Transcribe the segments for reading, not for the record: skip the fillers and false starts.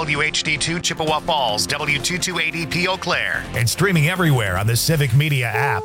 WHD2 Chippewa Falls, W228EP Eau Claire. And streaming everywhere on the Civic Media app.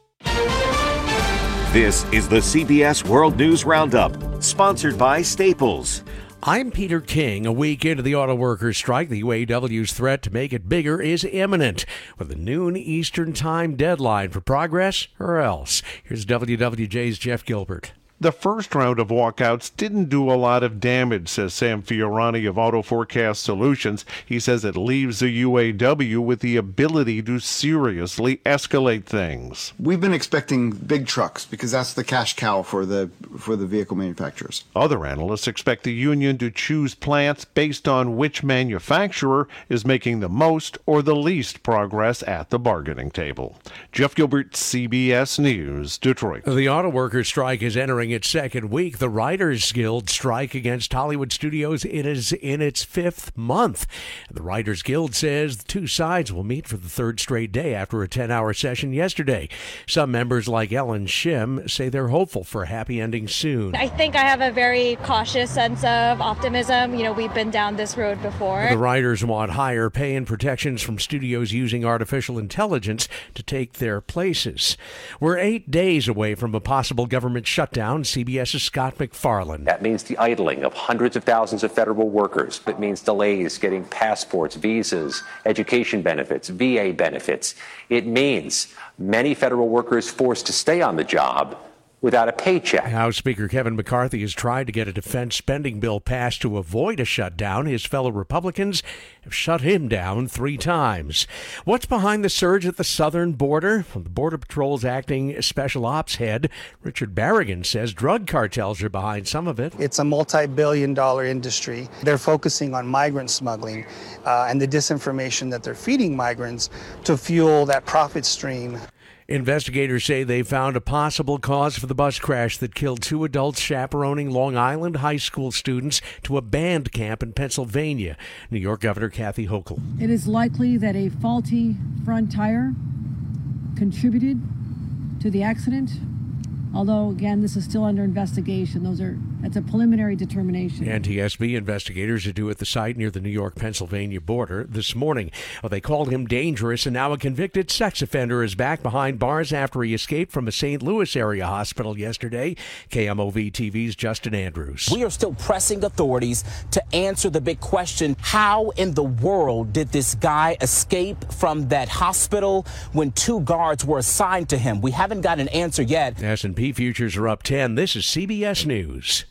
This is the CBS World News Roundup, sponsored by Staples. I'm Peter King. A week into the auto workers' strike, the UAW's threat to make it bigger is imminent, with a noon Eastern Time deadline for progress or else. Here's WWJ's Jeff Gilbert. The first round of walkouts didn't do a lot of damage, says Sam Fiorani of Auto Forecast Solutions. He says it leaves the UAW with the ability to seriously escalate things. We've been expecting big trucks because that's the cash cow for the vehicle manufacturers. Other analysts expect the union to choose plants based on which manufacturer is making the most or the least progress at the bargaining table. Jeff Gilbert, CBS News, Detroit. The auto workers' strike is entering its second week. The Writers Guild strike against Hollywood studios is in its fifth month. The Writers Guild says the two sides will meet for the third straight day after a 10-hour session yesterday. Some members, like Ellen Shim, say they're hopeful for a happy ending soon. I think I have a very cautious sense of optimism. You know, we've been down this road before. The writers want higher pay and protections from studios using artificial intelligence to take their places. We're 8 days away from a possible government shutdown. CBS's Scott McFarland. That means the idling of hundreds of thousands of federal workers. It means delays getting passports, visas, education benefits, VA benefits. It means many federal workers forced to stay on the job without a paycheck. House Speaker Kevin McCarthy has tried to get a defense spending bill passed to avoid a shutdown. His fellow Republicans have shut him down 3 times. What's behind the surge at the southern border? The Border Patrol's acting special ops head, Richard Barrigan, says drug cartels are behind some of it. It's a multi-billion-dollar industry. They're focusing on migrant smuggling and the disinformation that they're feeding migrants to fuel that profit stream. Investigators say they found a possible cause for the bus crash that killed 2 adults chaperoning Long Island high school students to a band camp in Pennsylvania. New York Governor Kathy Hochul. It is likely that a faulty front tire contributed to the accident. Although, again, this is still under investigation. That's a preliminary determination. NTSB investigators are due at the site near the New York-Pennsylvania border this morning. They called him dangerous, and now a convicted sex offender is back behind bars after he escaped from a St. Louis area hospital yesterday. KMOV-TV's Justin Andrews. We are still pressing authorities to answer the big question, how in the world did this guy escape from that hospital when 2 guards were assigned to him? We haven't got an answer yet. S&P futures are up 10. This is CBS News.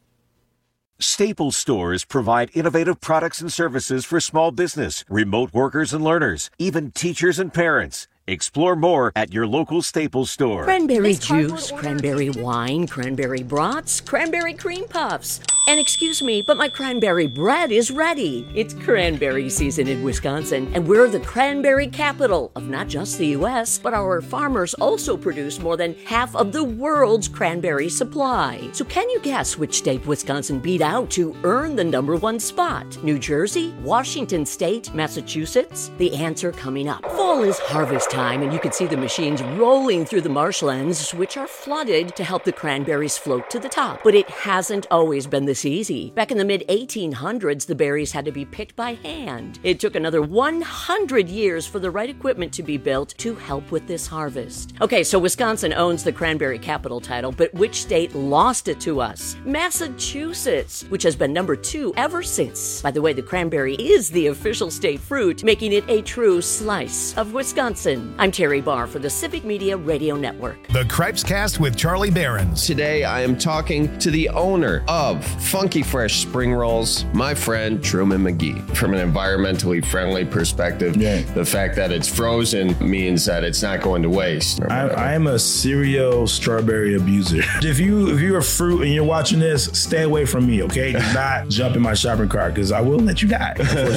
Staples stores provide innovative products and services for small business, remote workers and learners, even teachers and parents. Explore more at your local Staples store. Cranberry juice, cranberry wine, cranberry brats, cranberry cream puffs. And excuse me, but my cranberry bread is ready. It's cranberry season in Wisconsin, and we're the cranberry capital of not just the U.S., but our farmers also produce more than half of the world's cranberry supply. So can you guess which state Wisconsin beat out to earn the #1 spot? New Jersey, Washington State, Massachusetts? The answer coming up. Fall is harvest time, and you can see the machines rolling through the marshlands, which are flooded to help the cranberries float to the top. But it hasn't always been this easy. Back in the mid-1800s, the berries had to be picked by hand. It took another 100 years for the right equipment to be built to help with this harvest. Okay, so Wisconsin owns the cranberry capital title, but which state lost it to us? Massachusetts, which has been #2 ever since. By the way, the cranberry is the official state fruit, making it a true slice of Wisconsin. I'm Terry Barr for the Civic Media Radio Network. The Cripes Cast with Charlie Behrens. Today I am talking to the owner of Funky Fresh Spring Rolls, my friend Truman McGee. From an environmentally friendly perspective, the fact that it's frozen means that it's not going to waste. I am a serial strawberry abuser. If you're a fruit and you're watching this, stay away from me, okay? Do not jump in my shopping cart because I will let you die.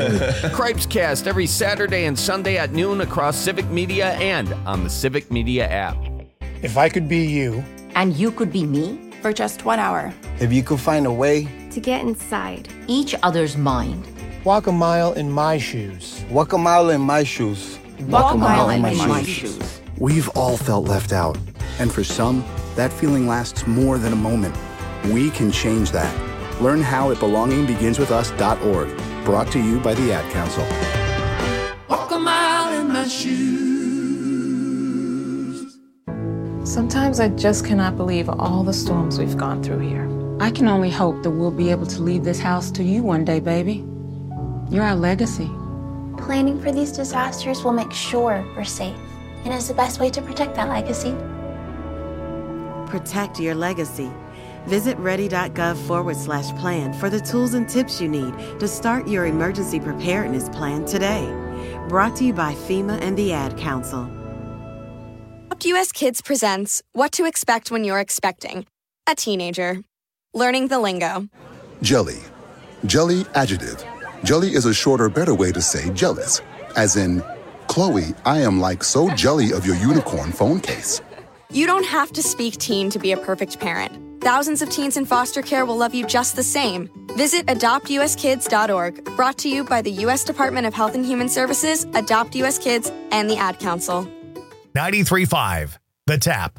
Cripes Cast every Saturday and Sunday at noon across Civic Media and on the Civic Media app. If I could be you. And you could be me for just 1 hour. If you could find a way to get inside each other's mind. Walk a mile in my shoes. Walk a mile in my shoes. Walk a mile in my shoes. We've all felt left out. And for some, that feeling lasts more than a moment. We can change that. Learn how at belongingbeginswithus.org. Brought to you by the Ad Council. Walk a mile in my shoes. Sometimes I just cannot believe all the storms we've gone through here. I can only hope that we'll be able to leave this house to you one day, baby. You're our legacy. Planning for these disasters will make sure we're safe, and is the best way to protect that legacy. Protect your legacy. Visit ready.gov/plan for the tools and tips you need to start your emergency preparedness plan today. Brought to you by FEMA and the Ad Council. Adopt US Kids presents What to Expect When You're Expecting a Teenager. Learning the lingo. Jelly. Jelly adjective. Jelly is a shorter, better way to say jealous. As in, Chloe, I am like so jelly of your unicorn phone case. You don't have to speak teen to be a perfect parent. Thousands of teens in foster care will love you just the same. Visit adoptuskids.org. Brought to you by the U.S. Department of Health and Human Services, Adopt US Kids, and the Ad Council. 93.5 The Tap.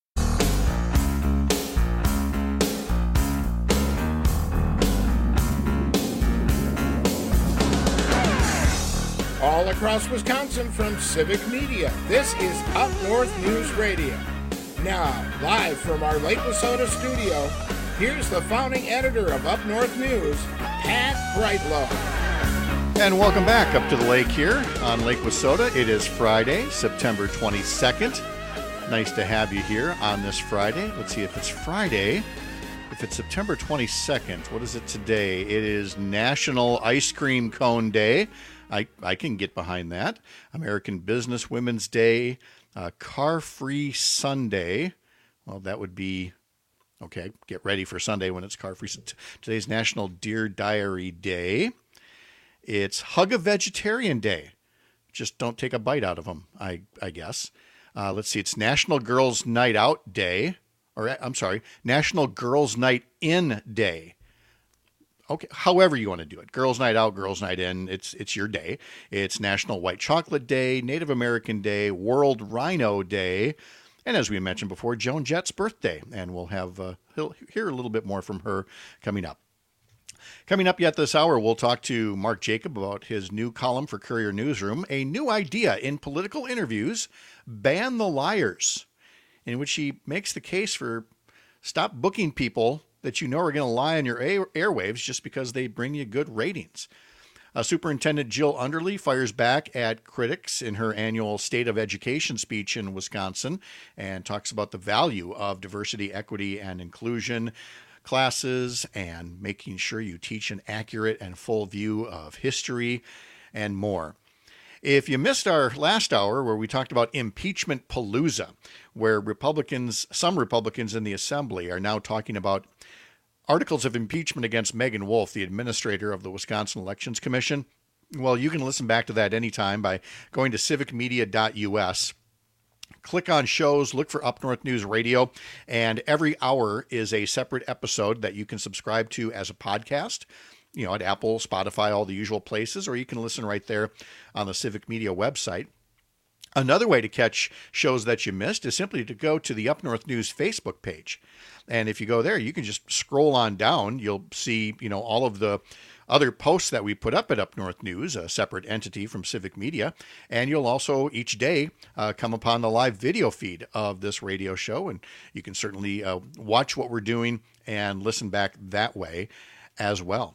All across Wisconsin from Civic Media, this is Up North News Radio. Now, live from our Lake Wissota studio, here's the founding editor of Up North News, Pat Brightlow. And welcome back up to the lake here on Lake Wissota. It is Friday, September 22nd. Nice to have you here on this Friday. Let's see if it's Friday. If it's September 22nd, what is it today? It is National Ice Cream Cone Day. I can get behind that. American Business Women's Day, Car-Free Sunday. Well, that would be, okay, get ready for Sunday when it's car-free. Today's National Deer Diary Day. It's Hug a Vegetarian Day. Just don't take a bite out of them, I guess. Let's see, it's National Girls Night Out Day. Or, I'm sorry, National Girls Night In Day. Okay, however you want to do it. Girls Night Out, Girls Night In, it's your day. It's National White Chocolate Day, Native American Day, World Rhino Day, and as we mentioned before, Joan Jett's birthday. And we'll have hear a little bit more from her coming up. Coming up yet this hour, we'll talk to Mark Jacob about his new column for Courier Newsroom, a new idea in political interviews, Ban the Liars, in which he makes the case for stop booking people that you know are going to lie on your airwaves just because they bring you good ratings. Superintendent Jill Underly fires back at critics in her annual State of Education speech in Wisconsin and talks about the value of diversity, equity, and inclusion classes and making sure you teach an accurate and full view of history and more. If you missed our last hour where we talked about impeachment palooza, where some Republicans in the Assembly are now talking about articles of impeachment against Megan Wolf, the administrator of the Wisconsin Elections Commission, well, you can listen back to that anytime by going to civicmedia.us. Click on shows, look for Up North News Radio, and every hour is a separate episode that you can subscribe to as a podcast, at Apple, Spotify, all the usual places, or you can listen right there on the Civic Media website. Another way to catch shows that you missed is simply to go to the Up North News Facebook page. And if you go there, you can just scroll on down. You'll see, all of the other posts that we put up at Up North News, a separate entity from Civic Media. And you'll also each day come upon the live video feed of this radio show. And you can certainly watch what we're doing and listen back that way as well.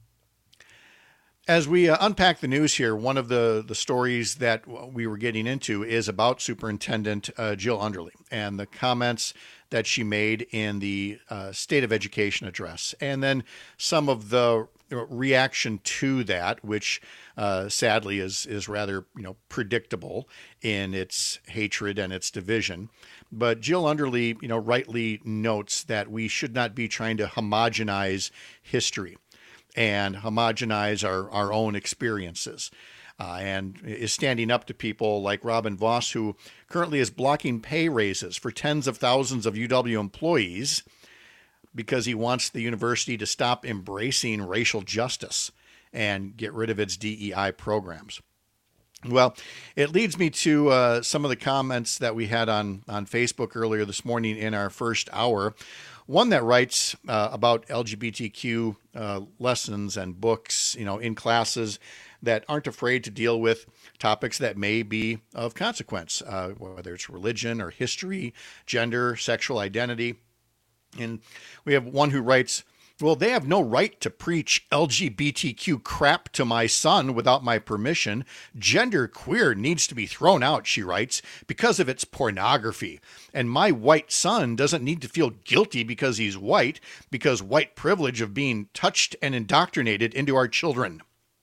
As we unpack the news here, one of the stories that we were getting into is about Superintendent Jill Underly and the comments that she made in the State of Education address, and then some of the reaction to that, which sadly is rather predictable in its hatred and its division. But Jill Underly, rightly notes that we should not be trying to homogenize history and homogenize our own experiences, and is standing up to people like Robin Voss, who currently is blocking pay raises for tens of thousands of UW employees because he wants the university to stop embracing racial justice and get rid of its DEI programs. Well, it leads me to some of the comments that we had on Facebook earlier this morning in our first hour. one that writes about LGBTQ lessons and books, in classes that aren't afraid to deal with topics that may be of consequence, whether it's religion or history, gender, sexual identity. And we have one who writes, well, they have no right to preach LGBTQ crap to my son without my permission. Gender queer needs to be thrown out, she writes, because of its pornography. And my white son doesn't need to feel guilty because he's white, because white privilege of being touched and indoctrinated into our children.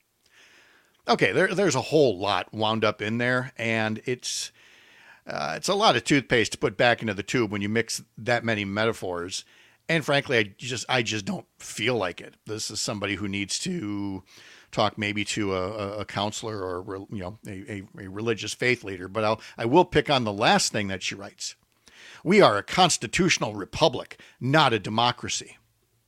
Okay, there's a whole lot wound up in there, and it's a lot of toothpaste to put back into the tube when you mix that many metaphors. And frankly, I just don't feel like it. This is somebody who needs to talk maybe to a counselor or a religious faith leader. But I will pick on the last thing that she writes. We are a constitutional republic, not a democracy.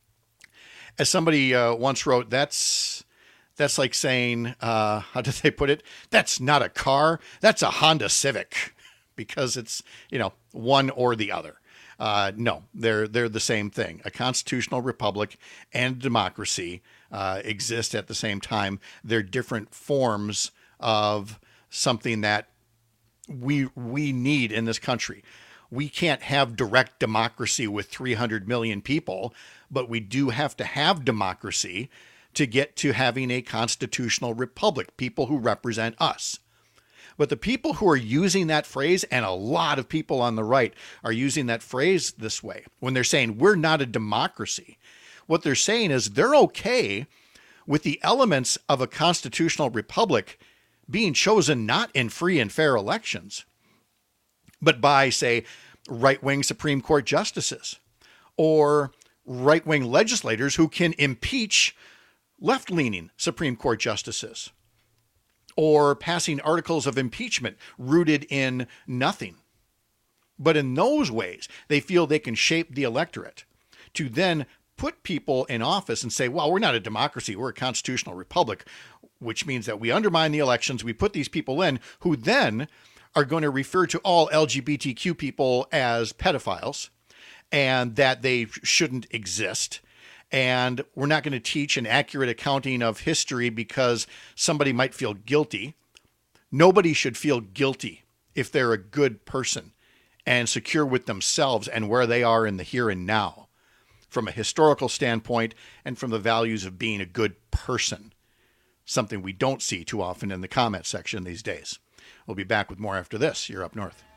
As somebody once wrote, that's like saying, how did they put it? That's not a car. That's a Honda Civic, because it's, one or the other. No, they're the same thing. A constitutional republic and democracy exist at the same time. They're different forms of something that we need in this country. We can't have direct democracy with 300 million people, but we do have to have democracy to get to having a constitutional republic, people who represent us. But the people who are using that phrase, and a lot of people on the right are using that phrase this way, when they're saying we're not a democracy, what they're saying is they're okay with the elements of a constitutional republic being chosen not in free and fair elections, but by, say, right-wing Supreme Court justices or right-wing legislators who can impeach left-leaning Supreme Court justices, or passing articles of impeachment rooted in nothing. But in those ways, they feel they can shape the electorate to then put people in office and say, well, we're not a democracy, we're a constitutional republic, which means that we undermine the elections, we put these people in who then are going to refer to all LGBTQ people as pedophiles and that they shouldn't exist. And we're not going to teach an accurate accounting of history because somebody might feel guilty. Nobody should feel guilty if they're a good person and secure with themselves and where they are in the here and now, from a historical standpoint and from the values of being a good person, something we don't see too often in the comment section these days. We'll be back with more after this. You're Up North.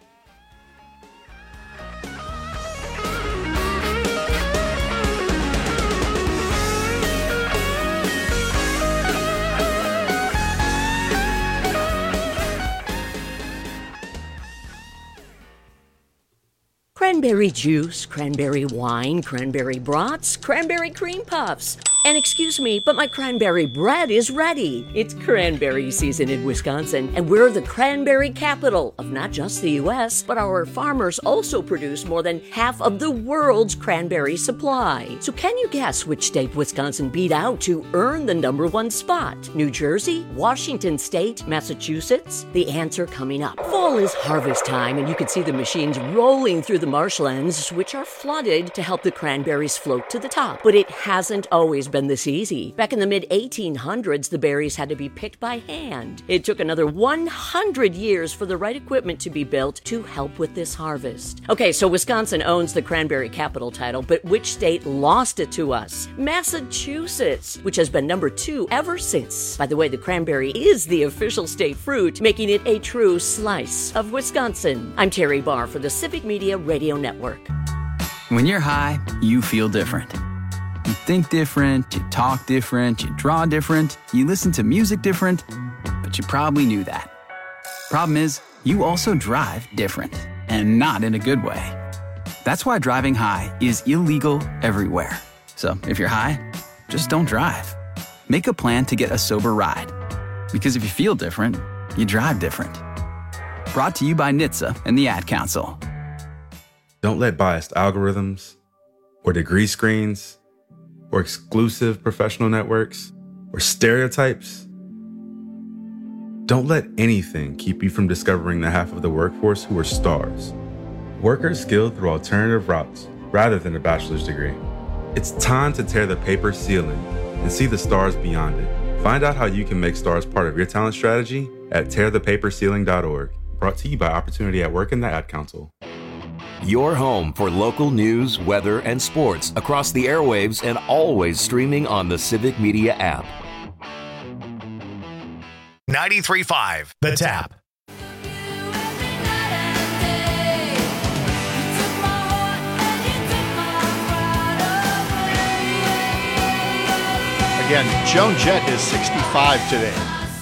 Cranberry juice, cranberry wine, cranberry brats, cranberry cream puffs. And excuse me, but my cranberry bread is ready. It's cranberry season in Wisconsin, and we're the cranberry capital of not just the U.S., but our farmers also produce more than half of the world's cranberry supply. So can you guess which state Wisconsin beat out to earn the #1 spot? New Jersey, Washington State, Massachusetts? The answer coming up. Fall is harvest time, and you can see the machines rolling through the marshlands, which are flooded to help the cranberries float to the top. But it hasn't always been this easy. Back in the mid-1800s, the berries had to be picked by hand. It took another 100 years for the right equipment to be built to help with this harvest. Okay, so Wisconsin owns the cranberry capital title, but which state lost it to us? Massachusetts, which has been #2 ever since. By the way, the cranberry is the official state fruit, making it a true slice of Wisconsin. I'm Terry Barr for the Civic Media Radio Network. When you're high, you feel different. You think different, you talk different, you draw different, you listen to music different, but you probably knew that. Problem is, you also drive different, and not in a good way. That's why driving high is illegal everywhere. So if you're high, just don't drive. Make a plan to get a sober ride. Because if you feel different, you drive different. Brought to you by NHTSA and the Ad Council. Don't let biased algorithms or degree screens or exclusive professional networks or stereotypes. Don't let anything keep you from discovering the half of the workforce who are stars. Workers skilled through alternative routes rather than a bachelor's degree. It's time to tear the paper ceiling and see the stars beyond it. Find out how you can make stars part of your talent strategy at tearthepaperceiling.org. Brought to you by Opportunity at Work and the Ad Council. Your home for local news, weather, and sports across the airwaves and always streaming on the Civic Media app. 93.5 The Tap. Again, Joan Jett is 65 today.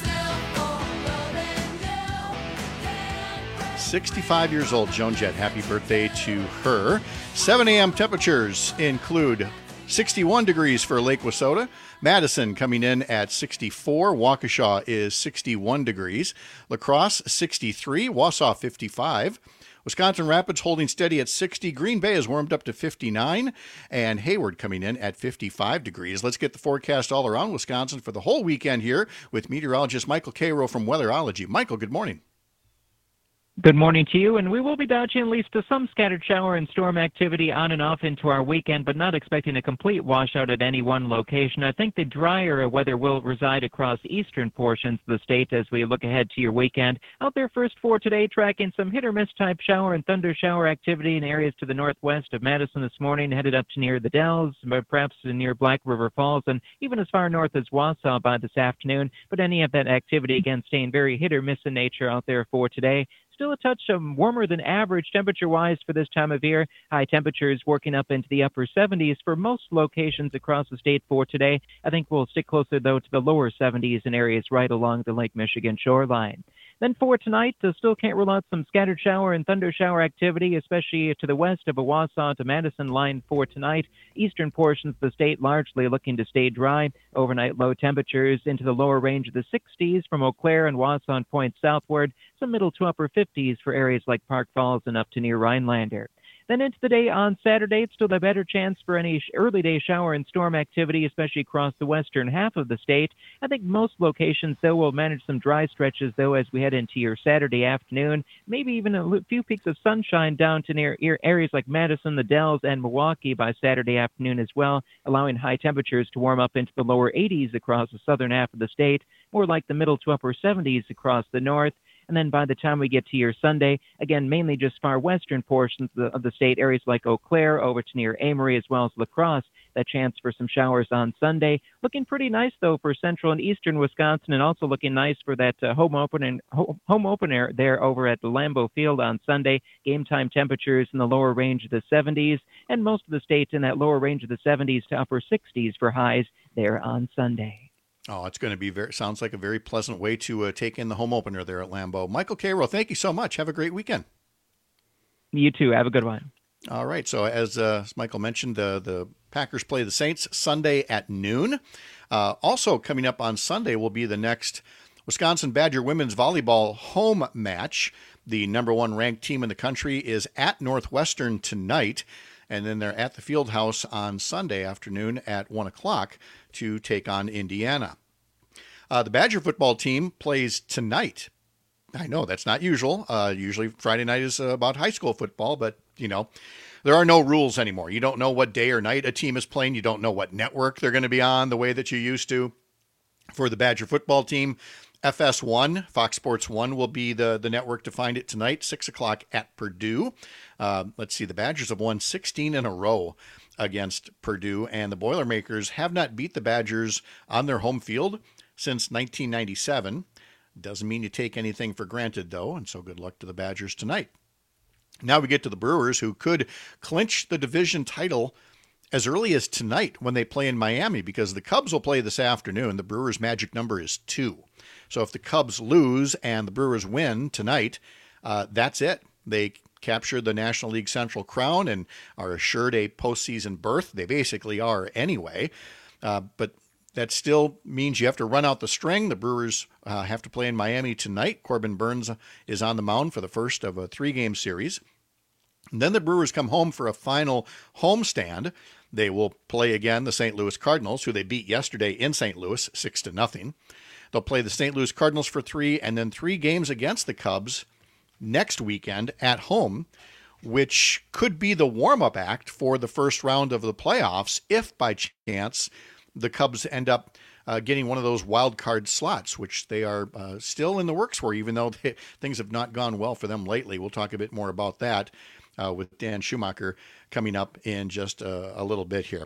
65 years old, Joan Jett. Happy birthday to her. 7 a.m. temperatures include 61 degrees for Lake Wissota. Madison coming in at 64. Waukesha is 61 degrees. La Crosse, 63. Wausau, 55. Wisconsin Rapids holding steady at 60. Green Bay is warmed up to 59. And Hayward coming in at 55 degrees. Let's get the forecast all around Wisconsin for the whole weekend here with meteorologist Michael Cairo from Weatherology. Michael, good morning. Good morning to you, and we will be dodging at least to some scattered shower and storm activity on and off into our weekend, but not expecting a complete washout at any one location. I think the drier weather will reside across eastern portions of the state as we look ahead to your weekend. Out there first for today, tracking some hit-or-miss type shower and thunder shower activity in areas to the northwest of Madison this morning, headed up to near the Dells, perhaps near Black River Falls, and even as far north as Wausau by this afternoon. But any of that activity, again, staying very hit-or-miss in nature out there for today. Still a touch warmer than average temperature-wise for this time of year. High temperatures working up into the upper 70s for most locations across the state for today. I think we'll stick closer, though, to the lower 70s in areas right along the Lake Michigan shoreline. Then for tonight, still can't rule out some scattered shower and thunder shower activity, especially to the west of Wausau to Madison line for tonight. Eastern portions of the state largely looking to stay dry. Overnight low temperatures into the lower range of the 60s from Eau Claire and Wausau Point southward. Some middle to upper 50s for areas like Park Falls and up to near Rhinelander. Then into the day on Saturday, it's still a better chance for any early day shower and storm activity, especially across the western half of the state. I think most locations, though, will manage some dry stretches, though, as we head into your Saturday afternoon. Maybe even a few peaks of sunshine down to near areas like Madison, the Dells, and Milwaukee by Saturday afternoon as well, allowing high temperatures to warm up into the lower 80s across the southern half of the state, more like the middle to upper 70s across the north. And then by the time we get to your Sunday, again, mainly just far western portions of the state, areas like Eau Claire over to near Amory as well as La Crosse, that chance for some showers on Sunday. Looking pretty nice, though, for central and eastern Wisconsin, and also looking nice for that home opener there over at the Lambeau Field on Sunday. Game time temperatures in the lower range of the 70s, and most of the state in that lower range of the 70s to upper 60s for highs there on Sunday. Oh, it's going to be sounds like a very pleasant way to take in the home opener there at Lambeau. Michael Cairo, thank you so much. Have a great weekend. You too. Have a good one. All right. So as Michael mentioned, the Packers play the Saints Sunday at noon. Also coming up on Sunday will be the next Wisconsin Badger women's volleyball home match. The number one ranked team in the country is at Northwestern tonight. And then they're at the Fieldhouse on Sunday afternoon at 1 o'clock to take on Indiana. The Badger football team plays tonight. I know that's not usual. Usually Friday night is about high school football, but, there are no rules anymore. You don't know what day or night a team is playing. You don't know what network they're going to be on the way that you used to. For the Badger football team, FS1, Fox Sports 1 will be the network to find it tonight, 6 o'clock at Purdue. Let's see, the Badgers have won 16 in a row against Purdue, and the Boilermakers have not beat the Badgers on their home field since 1997. Doesn't mean you take anything for granted, though, and so good luck to the Badgers tonight. Now we get to the Brewers, who could clinch the division title as early as tonight when they play in Miami, because the Cubs will play this afternoon. The Brewers' magic number is 2. So if the Cubs lose and the Brewers win tonight, that's it. They capture the National League Central crown and are assured a postseason berth. They basically are anyway. But that still means you have to run out the string. The Brewers have to play in Miami tonight. Corbin Burns is on the mound for the first of a 3-game series. And then the Brewers come home for a final homestand. They will play again the St. Louis Cardinals, who they beat yesterday in St. Louis, 6-0. They'll play the St. Louis Cardinals for 3, and then 3 games against the Cubs next weekend at home, which could be the warm-up act for the first round of the playoffs if by chance the Cubs end up getting one of those wild card slots, which they are still in the works for, even though things have not gone well for them lately. We'll talk a bit more about that with Dan Schumacher coming up in just a little bit here.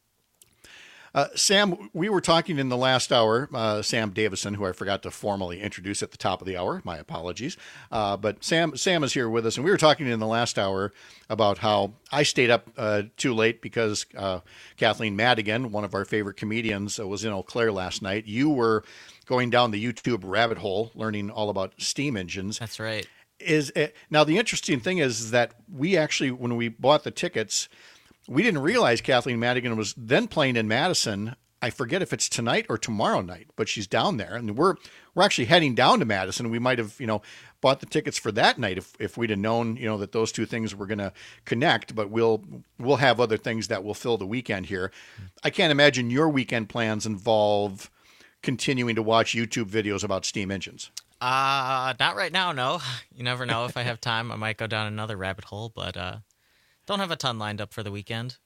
Sam, we were talking in the last hour, Sam Davison, who I forgot to formally introduce at the top of the hour. My apologies. But Sam is here with us, and we were talking in the last hour about how I stayed up too late because Kathleen Madigan, one of our favorite comedians, was in Eau Claire last night. You were going down the YouTube rabbit hole, learning all about steam engines. That's right. Now, the interesting thing is that we actually, when we bought the tickets, we didn't realize Kathleen Madigan was then playing in Madison. I forget if it's tonight or tomorrow night, but she's down there, and we're actually heading down to Madison. We might have, bought the tickets for that night if we'd have known, that those two things were going to connect. But we'll have other things that will fill the weekend here. I can't imagine your weekend plans involve continuing to watch YouTube videos about steam engines. Not right now. No, you never know. If I have time, I might go down another rabbit hole, but don't have a ton lined up for the weekend.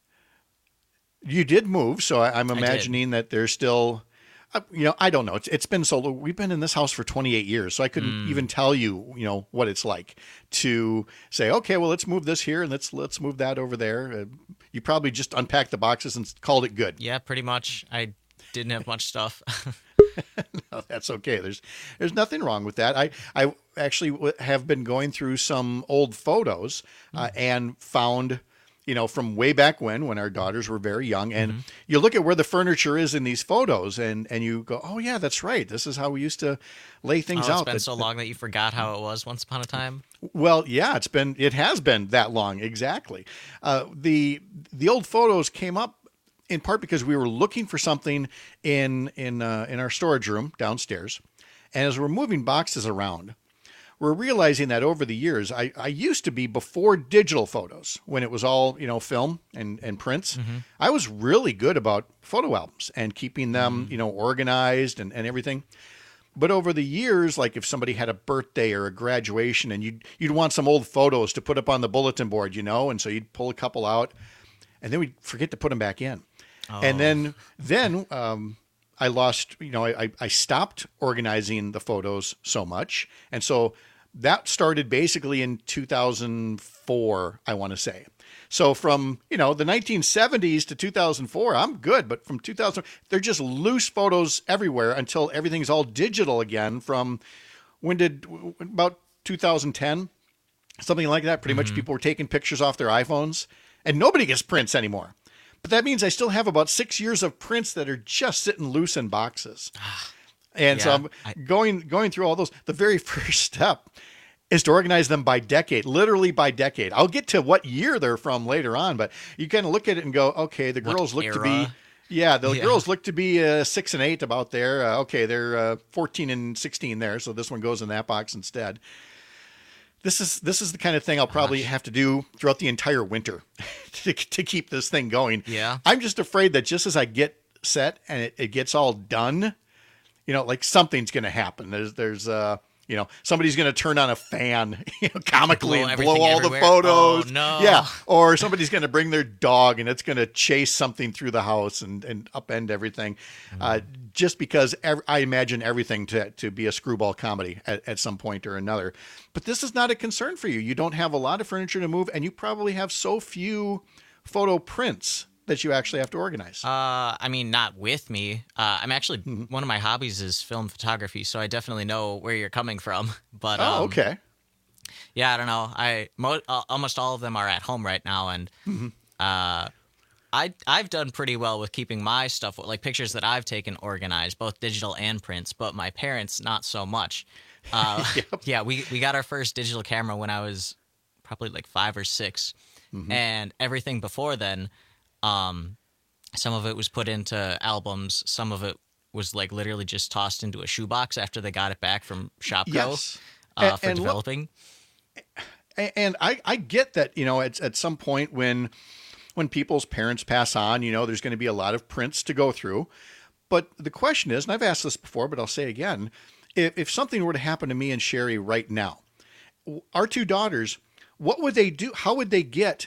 You did move, so I'm imagining that there's still, I don't know. It's been so long. We've been in this house for 28 years, so I couldn't even tell you, what it's like to say, okay, well, let's move this here and let's move that over there. You probably just unpacked the boxes and called it good. Yeah, pretty much. I didn't have much stuff. No, that's okay. There's nothing wrong with that. I actually have been going through some old photos and found, from way back when our daughters were very young, and you look at where the furniture is in these photos and you go, oh yeah, that's right. This is how we used to lay things out. It's been so long that you forgot how it was once upon a time. Well, yeah, it has been that long. Exactly. The old photos came up in part because we were looking for something in our storage room downstairs. And as we're moving boxes around, we're realizing that over the years, I used to be, before digital photos, when it was all, film and prints, I was really good about photo albums and keeping them, organized and everything. But over the years, like if somebody had a birthday or a graduation and you'd want some old photos to put up on the bulletin board, and so you'd pull a couple out and then we'd forget to put them back in. Oh. And then I lost, I stopped organizing the photos so much. And so that started basically in 2004, I want to say. So from, the 1970s to 2004, I'm good. But from 2000, they're just loose photos everywhere until everything's all digital again from about 2010, something like that. Pretty much people were taking pictures off their iPhones and nobody gets prints anymore. But that means I still have about 6 years of prints that are just sitting loose in boxes. And so I'm going through all those. The very first step is to organize them by decade, literally by decade. I'll get to what year they're from later on, but you kind of look at it and go, okay, the girls look to be, girls look to be 6 and 8 about there. Okay, they're 14 and 16 there, so this one goes in that box instead. This is the kind of thing I'll probably have to do throughout the entire winter to keep this thing going. Yeah. I'm just afraid that just as I get set and it gets all done, like something's going to happen. There's somebody's going to turn on a fan, comically and blow all everywhere. The photos. Oh, no. Yeah. Or somebody's going to bring their dog and it's going to chase something through the house and upend everything. Just because I imagine everything to be a screwball comedy at some point or another. But this is not a concern for you. You don't have a lot of furniture to move, and you probably have so few photo prints that you actually have to organize. I mean, not with me. I'm actually, one of my hobbies is film photography, so I definitely know where you're coming from. But okay. Yeah, I don't know. Almost all of them are at home right now, and I've done pretty well with keeping my stuff, like pictures that I've taken, organized, both digital and prints, but my parents, not so much. Yep. Yeah, we got our first digital camera when I was probably like 5 or 6, and everything before then, some of it was put into albums, some of it was like literally just tossed into a shoebox after they got it back from Shopko for developing. And I get that, at some point when people's parents pass on, there's going to be a lot of prints to go through. But the question is, and I've asked this before, but I'll say again, if something were to happen to me and Sherry right now, our 2 daughters what would they do? How would they get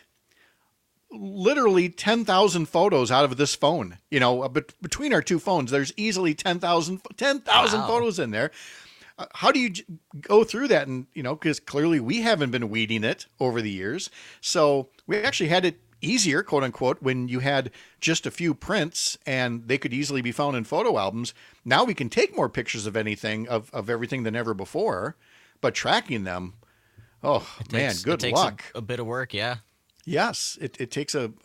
literally 10,000 photos out of this phone? You know, between our two phones, there's easily 10,000 photos in there. How do you go through that? And, you know, because clearly we haven't been weeding it over the years. So we actually had it easier, quote unquote, when you had just a few prints and they could easily be found in photo albums. Now we can take more pictures of anything, of everything than ever before, but tracking them, good luck. A bit of work, yeah. Yes, it takes a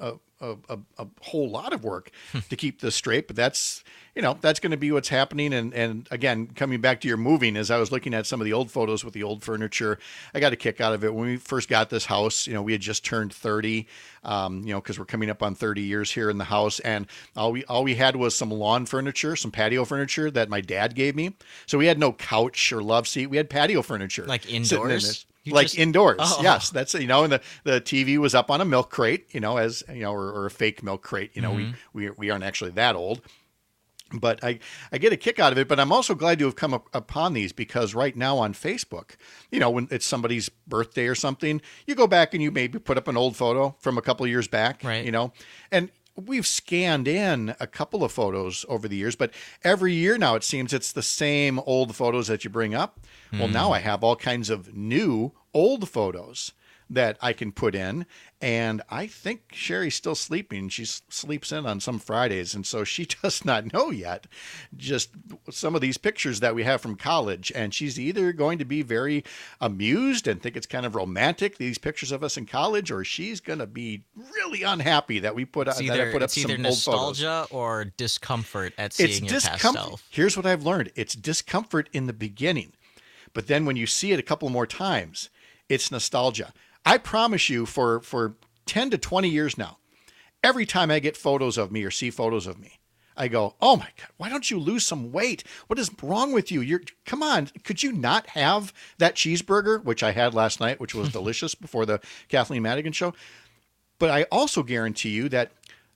whole lot of work to keep this straight, but that's going to be what's happening. And again, coming back to your moving, as I was looking at some of the old photos with the old furniture, I got a kick out of it. When we first got this house, you know, we had just turned 30, because we're coming up on 30 years here in the house, and all we had was some lawn furniture, some patio furniture that my dad gave me. So we had no couch or love seat. We had patio furniture. Like indoors? Indoors. Oh. Yes. That's, and the TV was up on a milk crate, as, or a fake milk crate, we aren't actually that old, but I get a kick out of it. But I'm also glad to have come upon these, because right now on Facebook, when it's somebody's birthday or something, you go back and you maybe put up an old photo from a couple of years back, right. And we've scanned in a couple of photos over the years, but every year now it seems it's the same old photos that you bring up. Well, now I have all kinds of new old photos that I can put in. And I think Sherry's still sleeping. She sleeps in on some Fridays. And so she does not know yet just some of these pictures that we have from college. And she's either going to be very amused and think it's kind of romantic, these pictures of us in college, or she's going to be really unhappy that we put up some old photos. It's either nostalgia or discomfort at seeing your past self. Here's what I've learned. It's discomfort in the beginning. But then when you see it a couple more times, it's nostalgia. I promise you, for 10 to 20 years now, every time I get photos of me or see photos of me, I go, oh my God, why don't you lose some weight? What is wrong with you? Come on. Could you not have that cheeseburger, which I had last night, which was delicious before the Kathleen Madigan show? But I also guarantee you that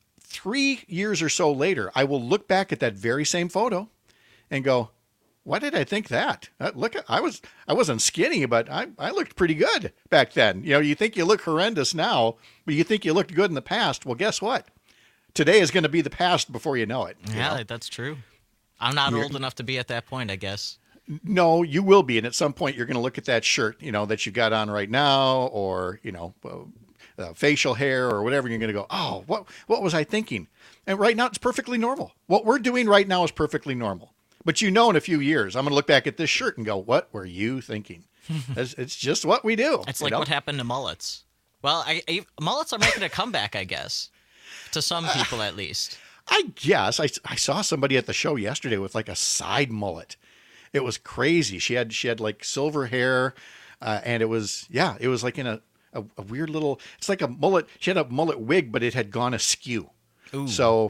3 years or so later, I will look back at that very same photo and go, why did I think that? I wasn't skinny, but I looked pretty good back then. You think you look horrendous now, but you think you looked good in the past. Well, guess what? Today is going to be the past before you know it. Yeah, that's true. I'm not old enough to be at that point, I guess. No, you will be. And at some point you're going to look at that shirt, that you got on right now, or, facial hair or whatever. You're going to go, oh, what was I thinking? And right now it's perfectly normal. What we're doing right now is perfectly normal. But in a few years, I'm going to look back at this shirt and go, what were you thinking? It's just what we do. It's like what happened to mullets. Well, mullets are making a comeback, I guess, to some people at least. I guess. I saw somebody at the show yesterday with like a side mullet. It was crazy. She had like silver hair, and it was like in a weird little, it's like a mullet. She had a mullet wig, but it had gone askew. Ooh, so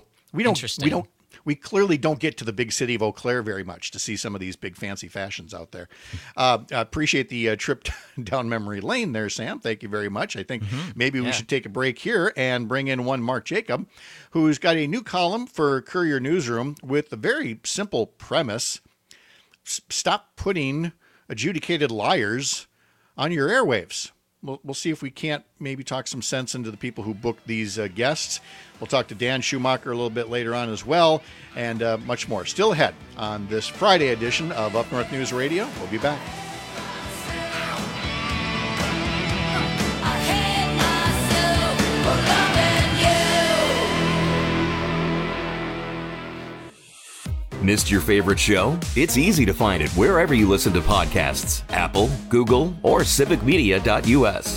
we clearly don't get to the big city of Eau Claire very much to see some of these big fancy fashions out there. I appreciate the trip down memory lane there, Sam. Thank you very much. I think maybe we should take a break here and bring in one Mark Jacob, who's got a new column for Courier Newsroom with a very simple premise. Stop putting adjudicated liars on your airwaves. We'll see if we can't maybe talk some sense into the people who booked these guests. We'll talk to Dan Schumacher a little bit later on as well, and much more. Still ahead on this Friday edition of Up North News Radio. We'll be back. Missed your favorite show? It's easy to find it wherever you listen to podcasts. Apple, Google, or civicmedia.us.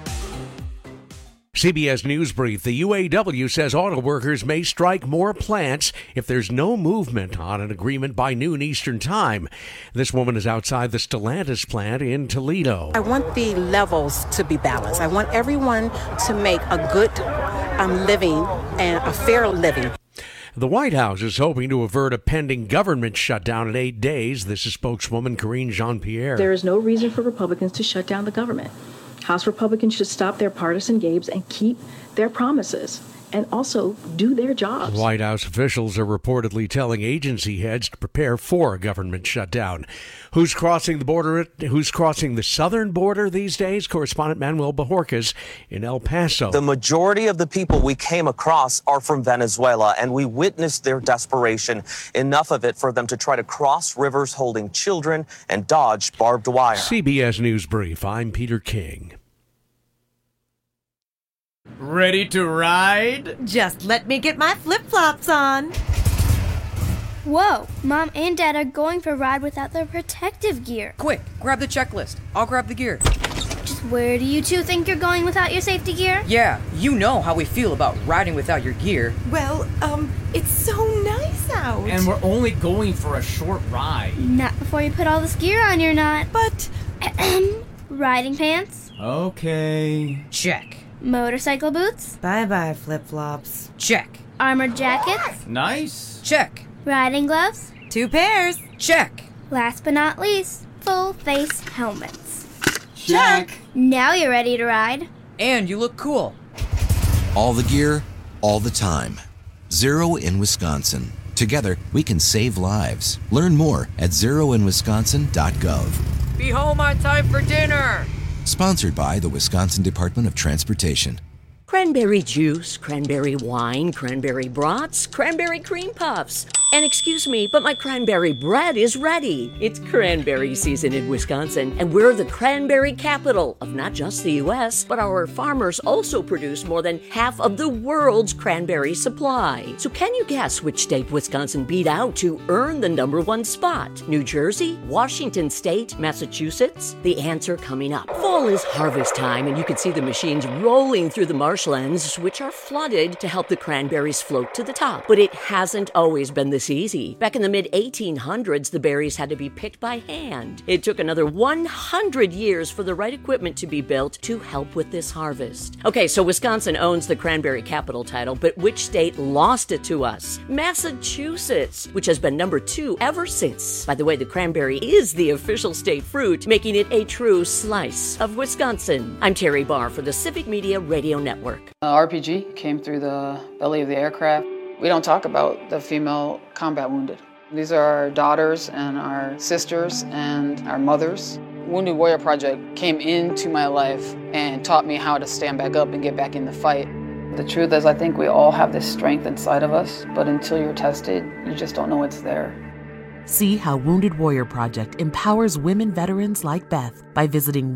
CBS News Brief. The UAW says auto workers may strike more plants if there's no movement on an agreement by noon Eastern Time. This woman is outside the Stellantis plant in Toledo. I want the levels to be balanced. I want everyone to make a good living and a fair living. The White House is hoping to avert a pending government shutdown in 8 days. This is spokeswoman Karine Jean-Pierre. There is no reason for Republicans to shut down the government. House Republicans should stop their partisan games and keep their promises. and also do their jobs. White House officials are reportedly telling agency heads to prepare for a government shutdown. Who's crossing the border? Who's crossing the southern border these days? Correspondent Manuel Bajorquez in El Paso. The majority of the people we came across are from Venezuela, and we witnessed their desperation, enough of it for them to try to cross rivers holding children and dodge barbed wire. CBS News Brief. I'm Peter King. Ready to ride? Just let me get my flip-flops on. Whoa, Mom and Dad are going for a ride without their protective gear. Quick, grab the checklist. I'll grab the gear. Just where do you two think you're going without your safety gear? Yeah, you know how we feel about riding without your gear. Well, it's so nice out. And we're only going for a short ride. Not before you put all this gear on, you're not. But... Riding pants? Okay. Check. Motorcycle boots? Bye-bye, flip-flops. Check. Armored jackets? Nice. Check. Riding gloves? 2 pairs. Check. Last but not least, full face helmets. Check. Now you're ready to ride. And you look cool. All the gear, all the time. Zero in Wisconsin. Together, we can save lives. Learn more at zeroinwisconsin.gov. Be home on time for dinner. Sponsored by the Wisconsin Department of Transportation. Cranberry juice, cranberry wine, cranberry brats, cranberry cream puffs. And excuse me, but my cranberry bread is ready. It's cranberry season in Wisconsin, and we're the cranberry capital of not just the U.S., but our farmers also produce more than half of the world's cranberry supply. So can you guess which state Wisconsin beat out to earn the #1 spot? New Jersey, Washington State, Massachusetts? The answer coming up. Fall is harvest time, and you can see the machines rolling through the marshlands, which are flooded to help the cranberries float to the top. But it hasn't always been this easy. Back in the mid-1800s, the berries had to be picked by hand. It took another 100 years for the right equipment to be built to help with this harvest. Okay, so Wisconsin owns the cranberry capital title, but which state lost it to us? Massachusetts, which has been #2 ever since. By the way, the cranberry is the official state fruit, making it a true slice of Wisconsin. I'm Terry Barr for the Civic Media Radio Network. RPG came through the belly of the aircraft. We don't talk about the female combat wounded. These are our daughters and our sisters and our mothers. Wounded Warrior Project came into my life and taught me how to stand back up and get back in the fight. The truth is, I think we all have this strength inside of us, but until you're tested, you just don't know it's there. See how Wounded Warrior Project empowers women veterans like Beth by visiting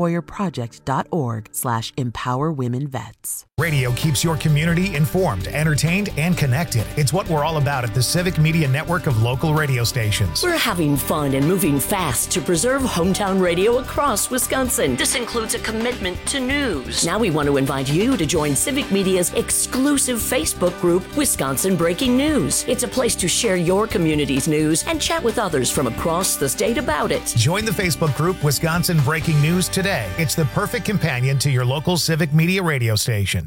woundedwarriorproject.org/empowerwomenvets. Radio keeps your community informed, entertained, and connected. It's what we're all about at the Civic Media Network of local radio stations. We're having fun and moving fast to preserve hometown radio across Wisconsin. This includes a commitment to news. Now we want to invite you to join Civic Media's exclusive Facebook group, Wisconsin Breaking News. It's a place to share your community's news and chat with others from across the state about it. Join the Facebook group Wisconsin Breaking News today. It's the perfect companion to your local Civic Media radio station.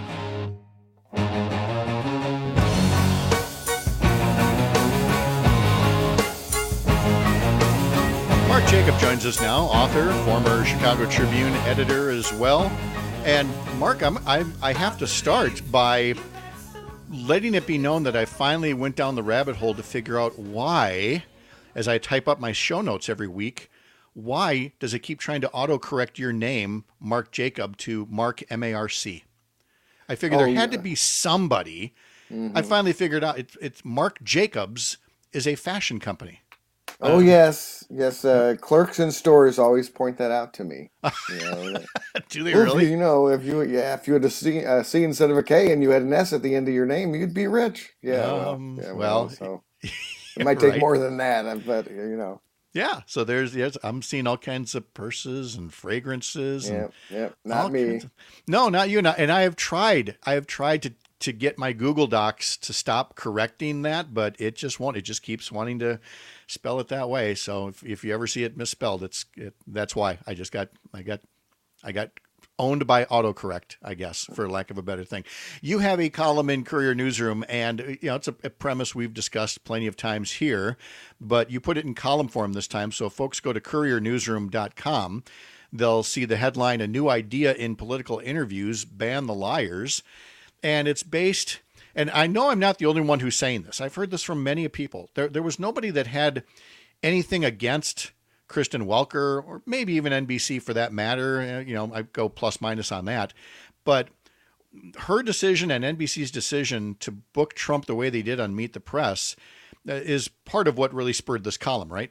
Mark Jacob joins us now, author, former Chicago Tribune editor as well. And Mark, I have to start by letting it be known that I finally went down the rabbit hole to figure out why, as I type up my show notes every week, why does it keep trying to autocorrect your name, Mark Jacob, to Mark M-A-R-C? I figured there had to be somebody. I finally figured out it's Mark Jacobs is a fashion company. Oh, yes. Clerks in stores always point that out to me. You know, do they really? You know, if you had a C instead of a K and you had an S at the end of your name, you'd be rich. Yeah. So it might take more than that, but you know. Yeah. So I'm seeing all kinds of purses and fragrances. Not me. No, not you. And I have tried to get my Google Docs to stop correcting that, but it just won't. It just keeps wanting to spell it that way. So if you ever see it misspelled, that's why I got owned by autocorrect, I guess, for lack of a better thing. You have a column in Courier Newsroom, and it's a premise we've discussed plenty of times here, but you put it in column form this time. So if folks go to couriernewsroom.com, they'll see the headline, "A New Idea in Political Interviews, Ban the Liars." And it's based, and I know I'm not the only one who's saying this. I've heard this from many people. There was nobody that had anything against Kristen Welker, or maybe even NBC for that matter. I go plus minus on that. But her decision and NBC's decision to book Trump the way they did on Meet the Press is part of what really spurred this column, right?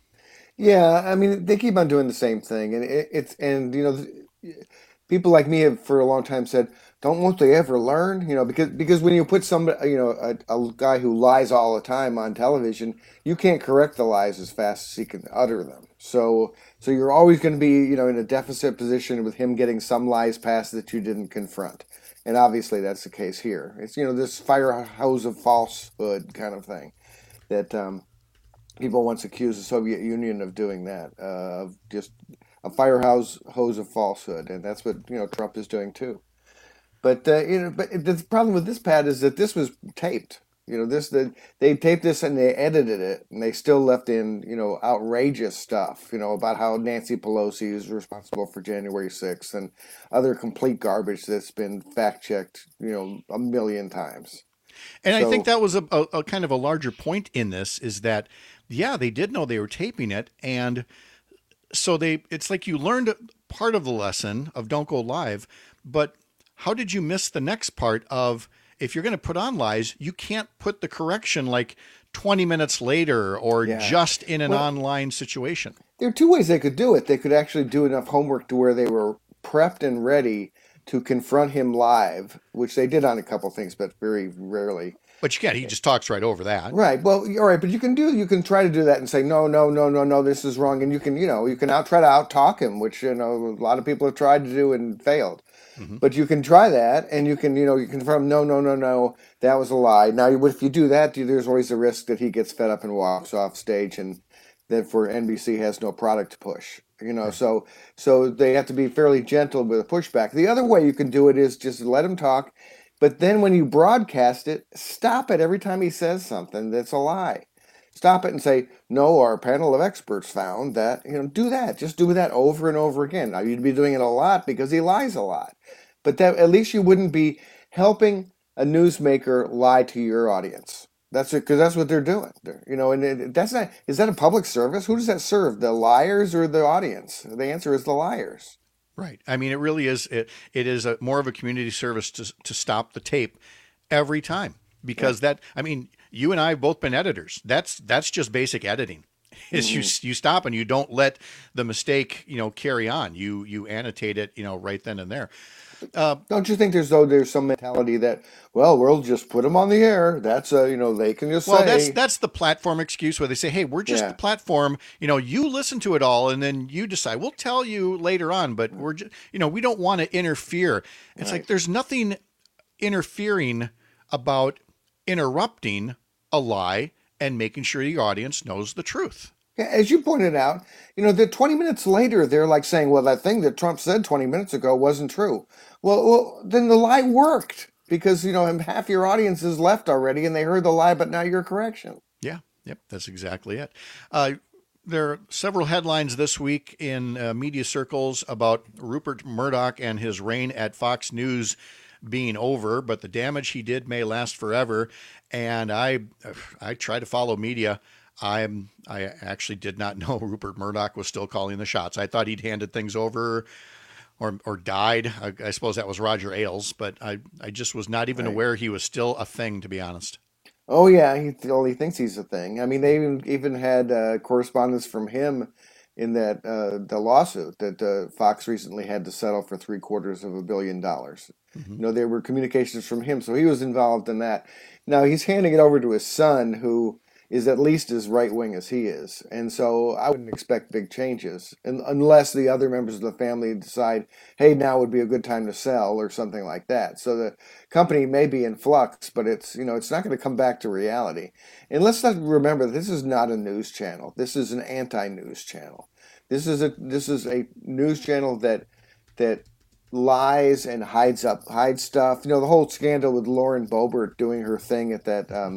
Yeah, I mean, they keep on doing the same thing, and people like me have for a long time said, won't they ever learn? Because when you put somebody, a guy who lies all the time on television, you can't correct the lies as fast as he can utter them. So you're always going to be, in a deficit position with him getting some lies past that you didn't confront. And obviously that's the case here. It's, this fire hose of falsehood kind of thing that people once accused the Soviet Union of doing that, of just a fire hose of falsehood. And that's what, Trump is doing too. But the problem with this, Pat, is that this was taped. They taped this and they edited it, and they still left in, outrageous stuff, about how Nancy Pelosi is responsible for January 6th and other complete garbage that's been fact-checked, a million times. And I think that was a kind of a larger point in this, is that, yeah, they did know they were taping it. And so it's like you learned part of the lesson of don't go live, but how did you miss the next part of, if you're going to put on lies, you can't put the correction like 20 minutes later or just in an online situation? There are two ways they could do it. They could actually do enough homework to where they were prepped and ready to confront him live, which they did on a couple things, but very rarely. But you can't. He just talks right over that. Right. Well, all right. But you can try to do that and say, no, this is wrong. And you can try to out-talk him, which, a lot of people have tried to do and failed. Mm-hmm. But you can try that, and you can confirm, no, that was a lie. Now, if you do that, there's always a risk that he gets fed up and walks off stage, and therefore NBC has no product to push. Right. So they have to be fairly gentle with a pushback. The other way you can do it is just let him talk, but then when you broadcast it, stop it every time he says something that's a lie. Stop it and say, no, our panel of experts found that, do that. Just do that over and over again. Now, you'd be doing it a lot because he lies a lot. But that at least you wouldn't be helping a newsmaker lie to your audience. That's it, because that's what they're doing. And that's not, is that a public service? Who does that serve? The liars or the audience? The answer is the liars. Right. I mean, it really is. It is more of a community service to stop the tape every time, because you and I have both been editors. That's just basic editing. Is you stop and you don't let the mistake, carry on. You annotate it, right then and there. Don't you think there's some mentality that, well, we'll just put them on the air. That's they can just say. Well, that's the platform excuse where they say, hey, we're just the platform. You listen to it all and then you decide. We'll tell you later on, but we're just, we don't want to interfere. It's like there's nothing interfering about interrupting a lie and making sure the audience knows the truth. Yeah, as you pointed out, that 20 minutes later, they're like saying, well, that thing that Trump said 20 minutes ago wasn't true. Well, then the lie worked because, half your audience is left already and they heard the lie, but now your correction. Yeah. Yep. That's exactly it. There are several headlines this week in media circles about Rupert Murdoch and his reign at Fox News being over, but the damage he did may last forever. And I try to follow media. I actually did not know Rupert Murdoch was still calling the shots. I thought he'd handed things over or died. I suppose that was Roger Ailes, but I just was not even aware he was still a thing, to be honest. Oh, yeah. He only thinks he's a thing. I mean, they even had correspondence from him in that the lawsuit that Fox recently had to settle for $750 million. Mm-hmm. There were communications from him, so he was involved in that. Now, he's handing it over to his son, who is at least as right-wing as he is. And so I wouldn't expect big changes unless the other members of the family decide, hey, now would be a good time to sell or something like that. So the company may be in flux, but it's not going to come back to reality. And let's not remember, this is not a news channel. This is an anti-news channel. This is a news channel that lies and hides stuff. The whole scandal with Lauren Boebert doing her thing at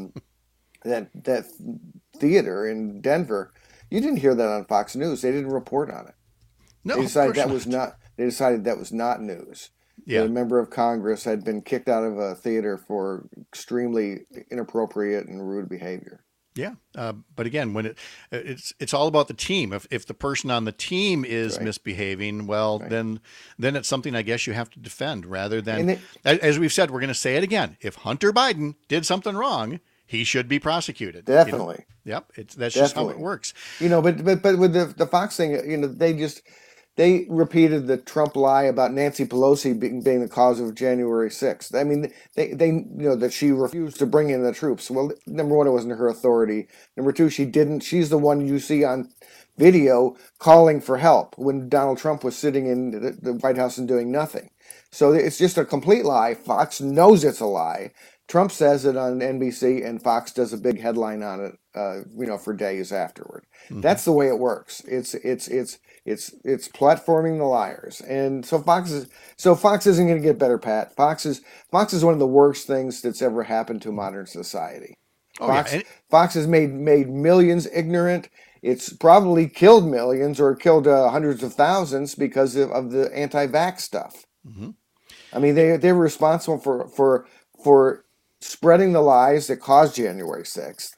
that theater in Denver, you didn't hear that on Fox News. They didn't report on it. No, they decided that was not news. Yeah. the member of Congress, had been kicked out of a theater for extremely inappropriate and rude behavior. Yeah, but again, when it's all about the team. If the person on the team is misbehaving, well, then it's something I guess you have to defend rather than, as we've said, we're going to say it again. If Hunter Biden did something wrong, he should be prosecuted. Definitely. Yep, that's just how it works. But with the Fox thing, they repeated the Trump lie about Nancy Pelosi being the cause of January 6th. I mean, they that she refused to bring in the troops. Well, number one, it wasn't her authority. Number two, she didn't. She's the one you see on video calling for help when Donald Trump was sitting in the White House and doing nothing. So it's just a complete lie. Fox knows it's a lie. Trump says it on NBC, and Fox does a big headline on it, for days afterward. Mm-hmm. That's the way it works. It's platforming the liars, and so Fox isn't going to get better. Pat, Fox is one of the worst things that's ever happened to modern society. Fox has made millions ignorant. It's probably killed millions or killed hundreds of thousands because of the anti-vax stuff. Mm-hmm. I mean, they're responsible for spreading the lies that caused January 6th.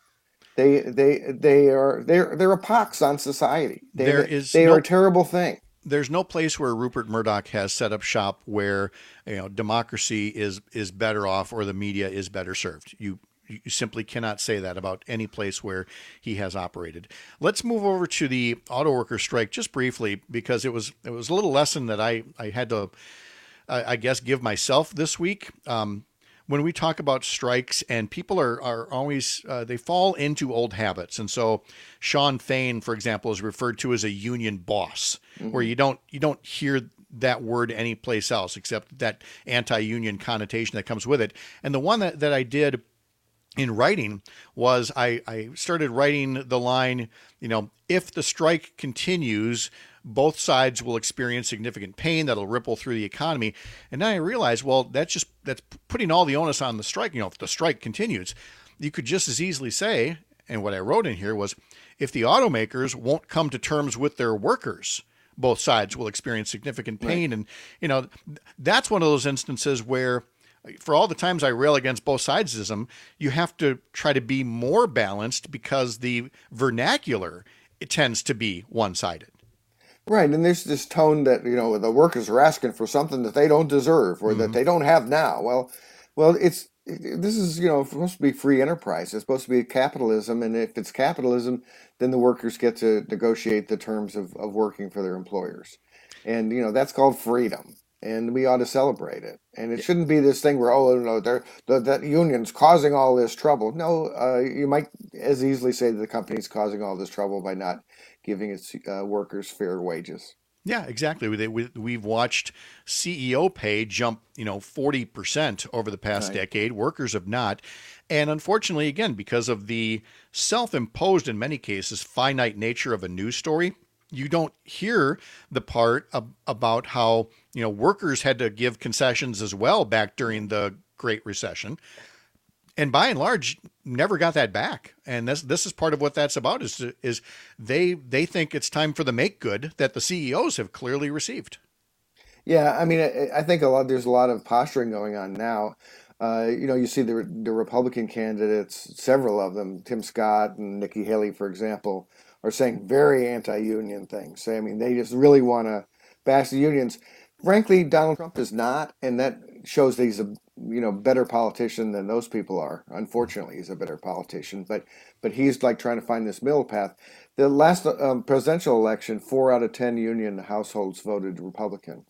They're a pox on society. They are a terrible thing. There's no place where Rupert Murdoch has set up shop where democracy is better off or the media is better served. You simply cannot say that about any place where he has operated. Let's move over to the auto worker strike just briefly, because it was a little lesson that I had to, I guess, give myself this week. When we talk about strikes, and people are always, they fall into old habits. And so Sean Fain, for example, is referred to as a union boss, mm-hmm. where you don't hear that word anyplace else except that anti-union connotation that comes with it. And the one that I did in writing was I started writing the line, if the strike continues, both sides will experience significant pain that'll ripple through the economy. And then I realized, well, that's putting all the onus on the strike. If the strike continues, you could just as easily say, and what I wrote in here was, if the automakers won't come to terms with their workers, both sides will experience significant pain. Right. And, that's one of those instances where, for all the times I rail against both sidesism, you have to try to be more balanced because the vernacular, it tends to be one-sided. Right, and there's this tone that, the workers are asking for something that they don't deserve or mm-hmm. that they don't have now. Well, this is, supposed to be free enterprise. It's supposed to be capitalism, and if it's capitalism, then the workers get to negotiate the terms of working for their employers. And, that's called freedom, and we ought to celebrate it. And it shouldn't be this thing where, that union's causing all this trouble. No, you might as easily say that the company's causing all this trouble by not giving its workers fair wages. Yeah, exactly. We've watched CEO pay jump, 40% over the past decade. Workers have not. And unfortunately, again, because of the self-imposed, in many cases, finite nature of a news story, you don't hear the part about how, workers had to give concessions as well back during the Great Recession. And by and large, never got that back. And this is part of what that's about is they think it's time for the make good that the CEOs have clearly received. Yeah, I mean, I think there's a lot of posturing going on now. You see the Republican candidates, several of them, Tim Scott and Nikki Haley, for example, are saying very anti-union things. I mean, they just really want to bash the unions. Frankly, Donald Trump is not, and that shows that he's a better politician than those people are. Unfortunately, he's a better politician, but he's like trying to find this middle path. The last presidential election, 4 out of 10 union households voted Republican,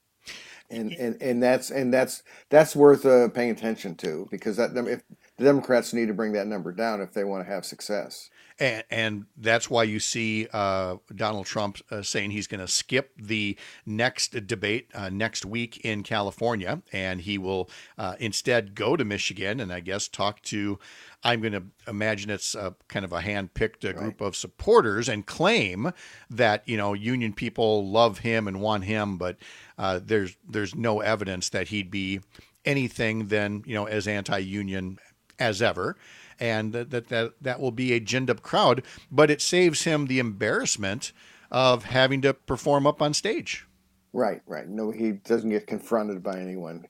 and that's worth paying attention to, because if the Democrats need to bring that number down if they want to have success. And that's why you see Donald Trump saying he's going to skip the next debate next week in California, and he will instead go to Michigan and I guess talk to, I'm going to imagine it's kind of a hand-picked group of supporters, and claim that, union people love him and want him, but there's no evidence that he'd be anything than, as anti-union as ever. And that will be a ginned-up crowd, but it saves him the embarrassment of having to perform up on stage. Right. No, he doesn't get confronted by anyone.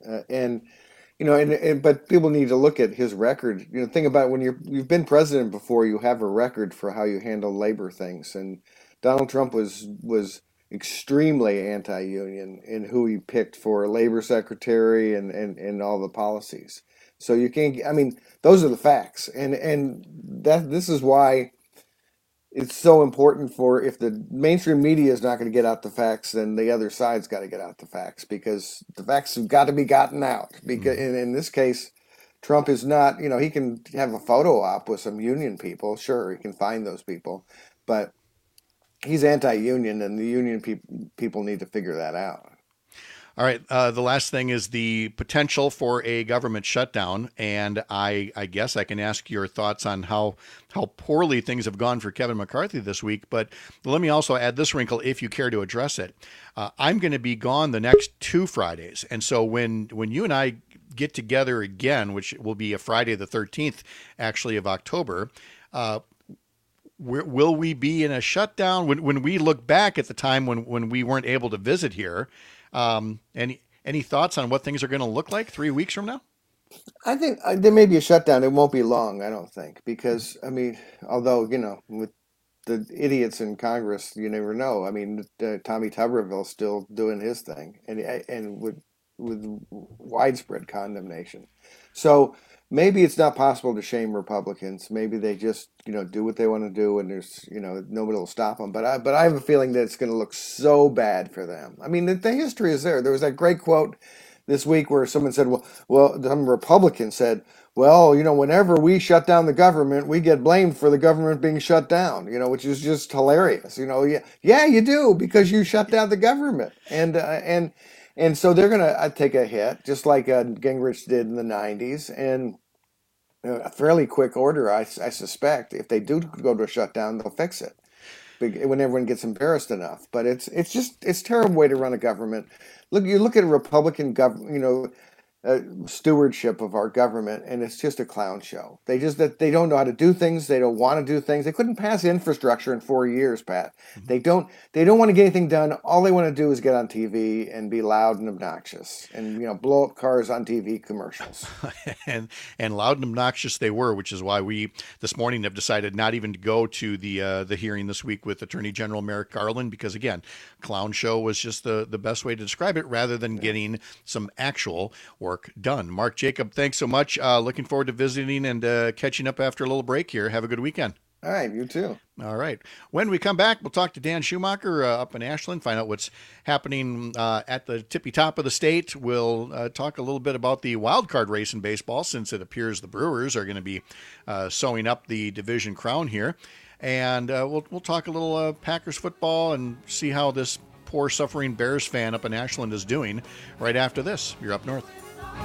But people need to look at his record. Think about when you've been president before, you have a record for how you handle labor things. And Donald Trump was extremely anti-union in who he picked for labor secretary and all the policies. So you can't. Those are the facts, and this is why it's so important if the mainstream media is not going to get out the facts, then the other side's got to get out the facts, because the facts have got to be gotten out. Because in this case, Trump is not, he can have a photo op with some union people. Sure, he can find those people, but he's anti-union, and the union people need to figure that out. All right. The last thing is the potential for a government shutdown. And I guess I can ask your thoughts on how poorly things have gone for Kevin McCarthy this week. But let me also add this wrinkle, if you care to address it. I'm going to be gone the next 2 Fridays. And so when you and I get together again, which will be a Friday the 13th, actually, of October, will we be in a shutdown? When we look back at the time when we weren't able to visit here, any thoughts on what things are going to look like 3 weeks from now? I think there may be a shutdown. It won't be long, I don't think, because although with the idiots in Congress, you never know. Tommy Tuberville's still doing his thing, and with widespread condemnation. So maybe it's not possible to shame Republicans. Maybe they just do what they want to do, and there's nobody will stop them. But I have a feeling that it's going to look so bad for them. The history is there. There was that great quote this week where someone said, well, some Republican said, well, whenever we shut down the government, we get blamed for the government being shut down. Which is just hilarious. Yeah, you do, because you shut down the government, and so they're going to take a hit, just like Gingrich did in the 90s, and a fairly quick order, I suspect. If they do go to a shutdown, they'll fix it when everyone gets embarrassed enough. But it's a terrible way to run a government. You look at a Republican stewardship of our government, and it's just a clown show. They don't know how to do things. They don't want to do things. They couldn't pass infrastructure in 4 years, Pat. Mm-hmm. They don't want to get anything done. All they want to do is get on TV and be loud and obnoxious, and blow up cars on TV commercials. and loud and obnoxious they were, which is why we this morning have decided not even to go to the hearing this week with Attorney General Merrick Garland, because again, clown show was just the best way to describe it, rather than getting some actual work done. Mark Jacob, thanks so much. Looking forward to visiting and catching up after a little break here. Have a good weekend. All right, you too. All right. When we come back, we'll talk to Dan Schumacher up in Ashland, find out what's happening at the tippy top of the state. We'll talk a little bit about the wild card race in baseball, since it appears the Brewers are going to be sewing up the division crown here. And we'll talk a little Packers football and see how this poor suffering Bears fan up in Ashland is doing right after this. You're Up North.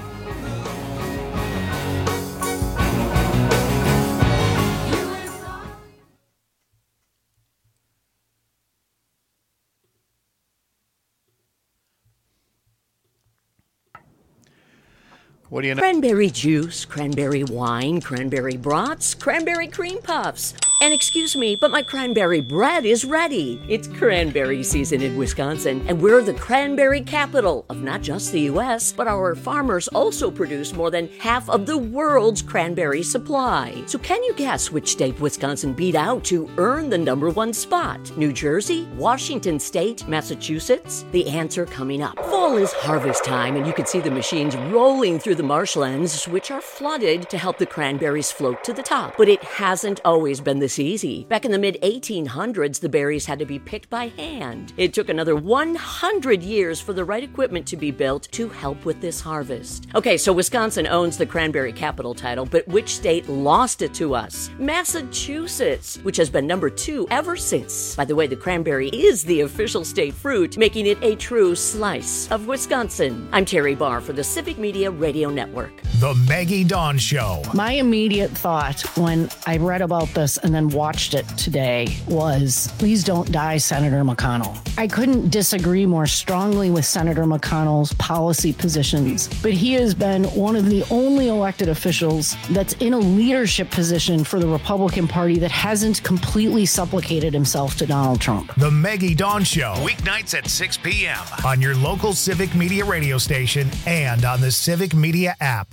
What do you know? Cranberry juice, cranberry wine, cranberry brats, cranberry cream puffs. And excuse me, but my cranberry bread is ready. It's cranberry season in Wisconsin, and we're the cranberry capital of not just the U.S., but our farmers also produce more than half of the world's cranberry supply. So can you guess which state Wisconsin beat out to earn the #1 spot? New Jersey, Washington State, Massachusetts? The answer coming up. Fall is harvest time, and you can see the machines rolling through the marshlands, which are flooded to help the cranberries float to the top. But it hasn't always been this easy. Back in the mid-1800s, the berries had to be picked by hand. It took another 100 years for the right equipment to be built to help with this harvest. Okay, so Wisconsin owns the cranberry capital title, but which state lost it to us? Massachusetts, which has been #2 ever since. By the way, the cranberry is the official state fruit, making it a true slice of Wisconsin. I'm Terry Barr for the Civic Media Radio Network. The Maggie Dawn Show. My immediate thought when I read about this and and watched it today was, please don't die, Senator McConnell. I couldn't disagree more strongly with Senator McConnell's policy positions, but he has been one of the only elected officials that's in a leadership position for the Republican Party that hasn't completely supplicated himself to Donald Trump. The Maggie Dawn Show, weeknights at 6 p.m. on your local Civic Media radio station and on the Civic Media app.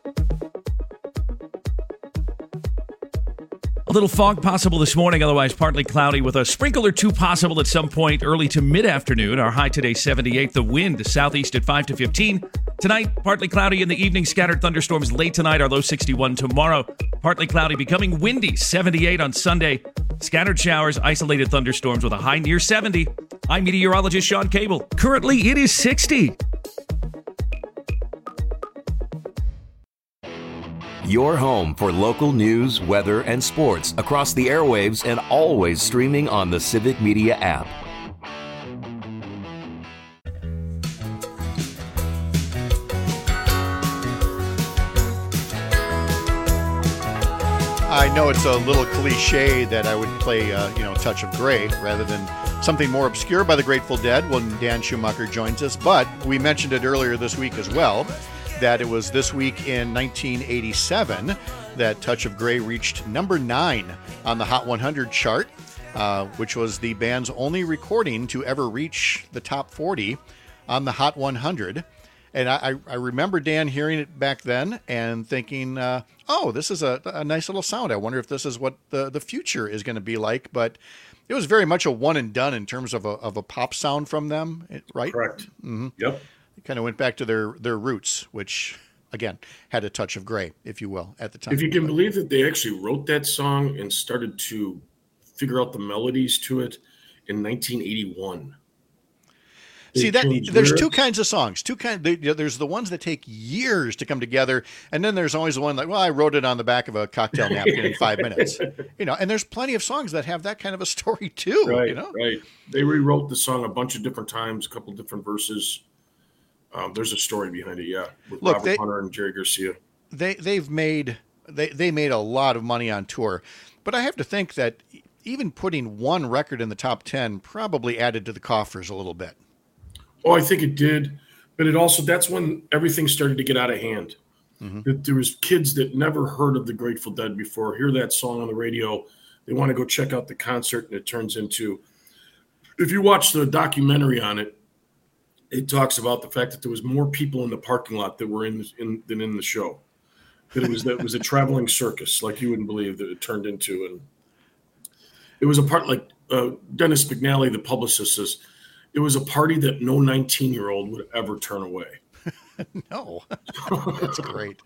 A little fog possible this morning, otherwise partly cloudy with a sprinkle or two possible at some point early to mid-afternoon. Our high today 78. The wind southeast at 5 to 15. Tonight, partly cloudy in the evening. Scattered thunderstorms late tonight. Our low 61 tomorrow. Partly cloudy, becoming windy. 78 on Sunday. Scattered showers, isolated thunderstorms with a high near 70. I'm meteorologist Sean Cable. Currently, it is 60. Your home for local news, weather, and sports across the airwaves and always streaming on the Civic Media app. I know it's a little cliche that I would play, Touch of Grey rather than something more obscure by the Grateful Dead when Dan Schumacher joins us, but we mentioned it earlier this week as well, that it was this week in 1987 that Touch of Grey reached number 9 on the Hot 100 chart, which was the band's only recording to ever reach the top 40 on the Hot 100. And I remember Dan hearing it back then and thinking, this is a nice little sound. I wonder if this is what the future is going to be like. But it was very much a one and done in terms of a pop sound from them, right? Correct. Mm-hmm. Yep. Kind of went back to their roots, which, again, had a touch of gray, if you will, at the time. If you can believe that they actually wrote that song and started to figure out the melodies to it in 1981. See, there's two kinds of songs. There's the ones that take years to come together, and then there's always the one like, well, I wrote it on the back of a cocktail napkin in 5 minutes. And there's plenty of songs that have that kind of a story too. Right, right. They rewrote the song a bunch of different times, a couple different verses. There's a story behind it, yeah. With Robert Hunter and Jerry Garcia. They made a lot of money on tour, but I have to think that even putting one record in the top 10 probably added to the coffers a little bit. Oh, I think it did, but it also, that's when everything started to get out of hand. Mm-hmm. There was kids that never heard of the Grateful Dead before, hear that song on the radio, they want to go check out the concert, and it turns into, if you watch the documentary on it, it talks about the fact that there was more people in the parking lot that were than in the show. That it was a traveling circus, like you wouldn't believe that it turned into. And it was a part like Dennis McNally, the publicist, says, it was a party that no 19-year-old would ever turn away. No, that's great.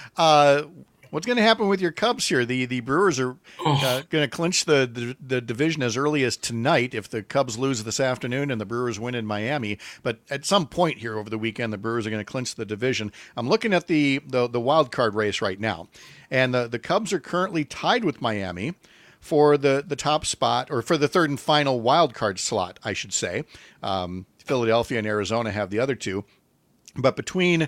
What's going to happen with your Cubs here? The Brewers are going to clinch the division as early as tonight if the Cubs lose this afternoon and the Brewers win in Miami. But at some point here over the weekend, the Brewers are going to clinch the division. I'm looking at the wild card race right now, and the Cubs are currently tied with Miami for the top spot, or for the third and final wild card slot, I should say. Philadelphia and Arizona have the other two. But between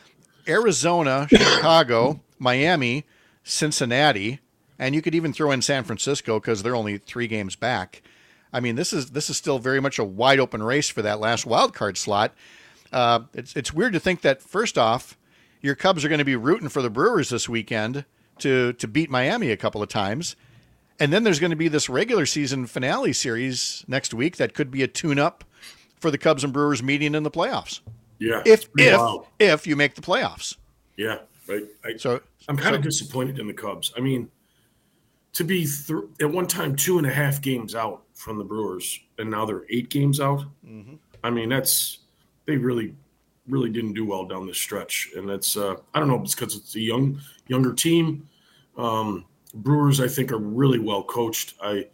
Arizona, Chicago, Miami, Cincinnati, and you could even throw in San Francisco because they're only 3 games back. I mean, this is still very much a wide open race for that last wild card slot. It's weird to think that, first off, your Cubs are going to be rooting for the Brewers this weekend to beat Miami a couple of times. And then there's going to be this regular season finale series next week that could be a tune-up for the Cubs and Brewers meeting in the playoffs. Yeah. If you make the playoffs. Yeah, right. I'm kind of disappointed in the Cubs. I mean, to be at one time 2.5 games out from the Brewers, and now they're 8 games out. Mm-hmm. I mean, they really, really didn't do well down this stretch, and that's I don't know, it's because it's a younger team. Brewers, I think, are really well coached. I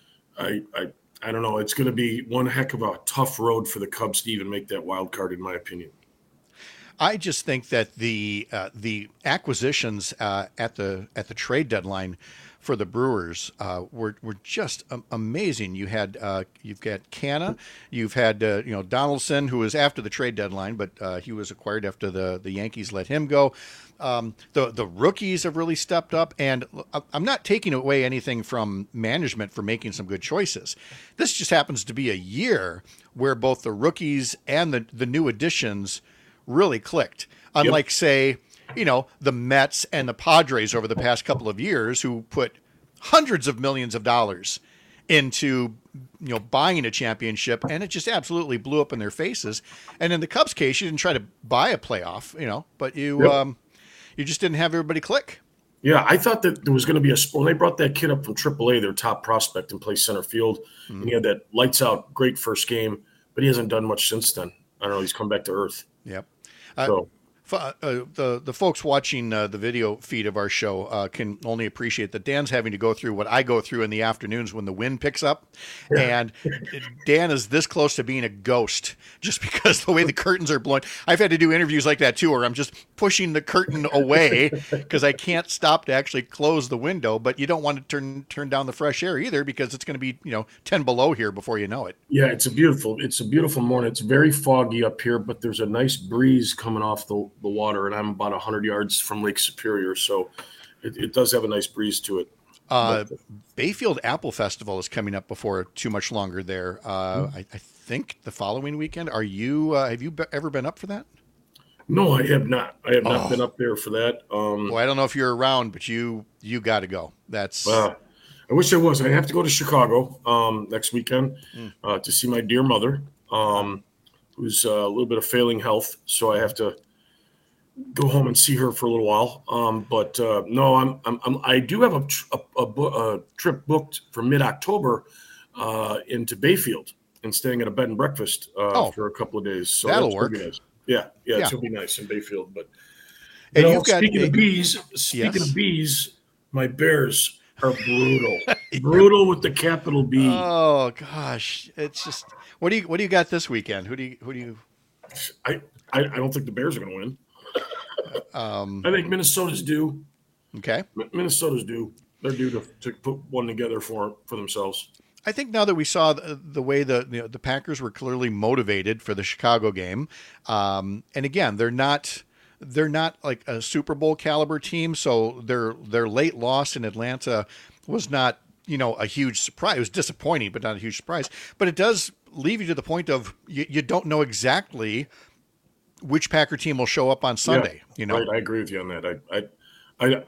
don't know. It's going to be one heck of a tough road for the Cubs to even make that wild card, in my opinion. I just think that the acquisitions at the trade deadline for the Brewers were just amazing. You've got Canna, you've had Donaldson, who was after the trade deadline, but he was acquired after the Yankees let him go. The rookies have really stepped up, and I'm not taking away anything from management for making some good choices. This just happens to be a year where both the rookies and the new additions really clicked. Unlike, say, the Mets and the Padres over the past couple of years, who put hundreds of millions of dollars into buying a championship, and it just absolutely blew up in their faces. And in the Cubs case, you didn't try to buy a playoff, but you just didn't have everybody click. Yeah, I thought that there was going to be when they brought that kid up from AAA, their top prospect, and played center field, and he had that lights out great first game, but he hasn't done much since then. I don't know. He's come back to earth. Yep. So. The folks watching the video feed of our show can only appreciate that Dan's having to go through what I go through in the afternoons when the wind picks up. And Dan is this close to being a ghost just because the way the curtains are blowing. I've had to do interviews like that too, where I'm just pushing the curtain away because I can't stop to actually close the window. But you don't want to turn down the fresh air either, because it's going to be 10 below here before you know it. Yeah, it's a beautiful morning. It's very foggy up here, but there's a nice breeze coming off the water, and I'm about 100 yards from Lake Superior, so it does have a nice breeze to it. Bayfield Apple Festival is coming up before too much longer there. I think the following weekend. Have you ever been up for that? No, I have not. I have not been up there for that. Well, I don't know if you're around, but you got to go. That's. I wish I was. I have to go to Chicago next weekend to see my dear mother, who's a little bit of failing health, so I have to go home and see her for a little while. But no, I do have a trip booked for mid-October into Bayfield and staying at a bed and breakfast for a couple of days. So that'll work. Nice. Yeah, it's gonna be nice in Bayfield. But speaking of bees, my Bears are brutal, brutal with the capital B. Oh gosh, it's just what do you got this weekend? Who do you? I don't think the Bears are gonna win. I think Minnesota's due. Okay. Minnesota's due. They're due to put one together for themselves. I think now that we saw the way the Packers were clearly motivated for the Chicago game, and again, they're not like a Super Bowl caliber team, so their late loss in Atlanta was not a huge surprise. It was disappointing, but not a huge surprise. But it does leave you to the point of you don't know exactly which Packer team will show up on Sunday. Right, I agree with you on that.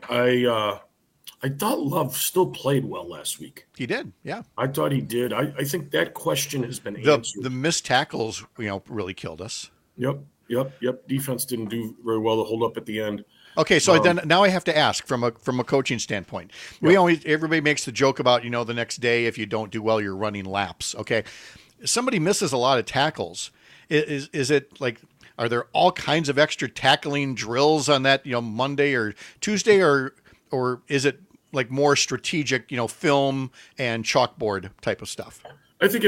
I thought Love still played well last week. He did, yeah. I thought he did. I think that question has been answered. The missed tackles, really killed us. Yep. Defense didn't do very well to hold up at the end. Okay, so then now I have to ask from a coaching standpoint. Everybody makes the joke about the next day if you don't do well, you're running laps. Okay, somebody misses a lot of tackles. Is it like? Are there all kinds of extra tackling drills on that, Monday or Tuesday, or is it like more strategic, film and chalkboard type of stuff? I think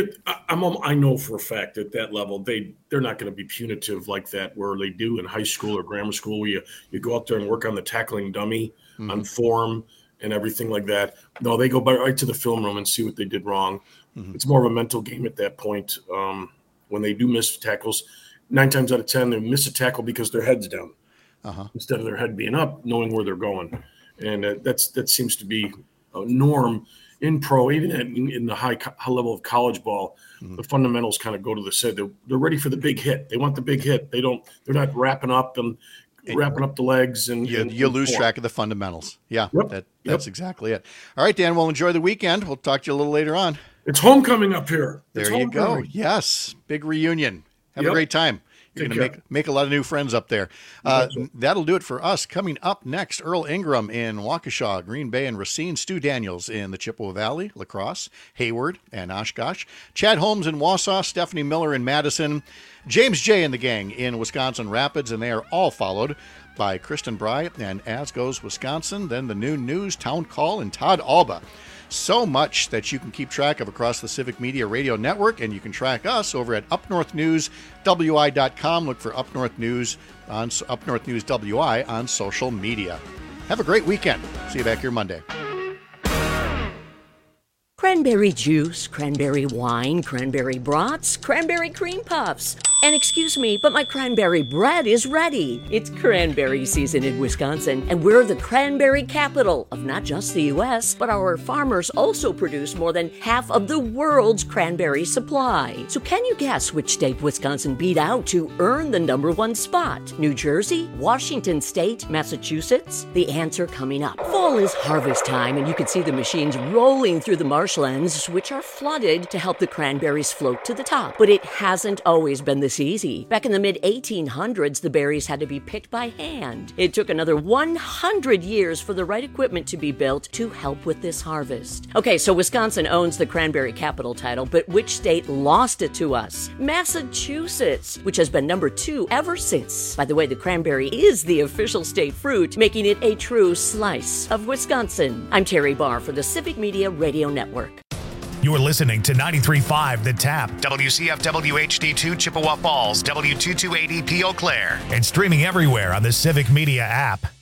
I know for a fact at that level they're not going to be punitive like that where they do in high school or grammar school where you go out there and work on the tackling dummy on form and everything like that. No, they go right to the film room and see what they did wrong. It's more of a mental game at that point. When they do miss tackles, 9 times out of 10, they miss a tackle because their head's down instead of their head being up, knowing where they're going. And that seems to be a norm in pro, even in the high level of college ball. The fundamentals kind of go to the side. They're ready for the big hit. They want the big hit. They're not wrapping up the legs and you lose track of the fundamentals. Yeah, that's exactly it. All right, Dan, we'll enjoy the weekend. We'll talk to you a little later on. It's homecoming up here. There you go. Yes, big reunion. Have a great time. You're going to make a lot of new friends up there. That'll do it for us. Coming up next, Earl Ingram in Waukesha, Green Bay, and Racine. Stu Daniels in the Chippewa Valley, La Crosse, Hayward, and Oshkosh. Chad Holmes in Wausau, Stephanie Miller in Madison, James J. and the gang in Wisconsin Rapids, and they are all followed by Kristen Bry and As Goes Wisconsin, then the Noon News, Town Call, and Todd Alba. So much that you can keep track of across the Civic Media Radio Network, and you can track us over at upnorthnewswi.com. Look for Up North News on Up North News WI on social media. Have a great weekend. See you back here Monday. Cranberry juice, cranberry wine, cranberry brats, cranberry cream puffs. And excuse me, but my cranberry bread is ready. It's cranberry season in Wisconsin, and we're the cranberry capital of not just the U.S., but our farmers also produce more than half of the world's cranberry supply. So can you guess which state Wisconsin beat out to earn the number one spot? New Jersey, Washington State, Massachusetts? The answer coming up. Fall is harvest time, and you can see the machines rolling through the marshlands, which are flooded to help the cranberries float to the top. But it hasn't always been this easy. Back in the mid-1800s, the berries had to be picked by hand. It took another 100 years for the right equipment to be built to help with this harvest. Okay, so Wisconsin owns the cranberry capital title, but which state lost it to us? Massachusetts, which has been number 2 ever since. By the way, the cranberry is the official state fruit, making it a true slice of Wisconsin. I'm Terry Barr for the Civic Media Radio Network. You're listening to 93.5 The Tap, WCFW HD2 Chippewa Falls, W228EP Eau Claire, and streaming everywhere on the Civic Media app.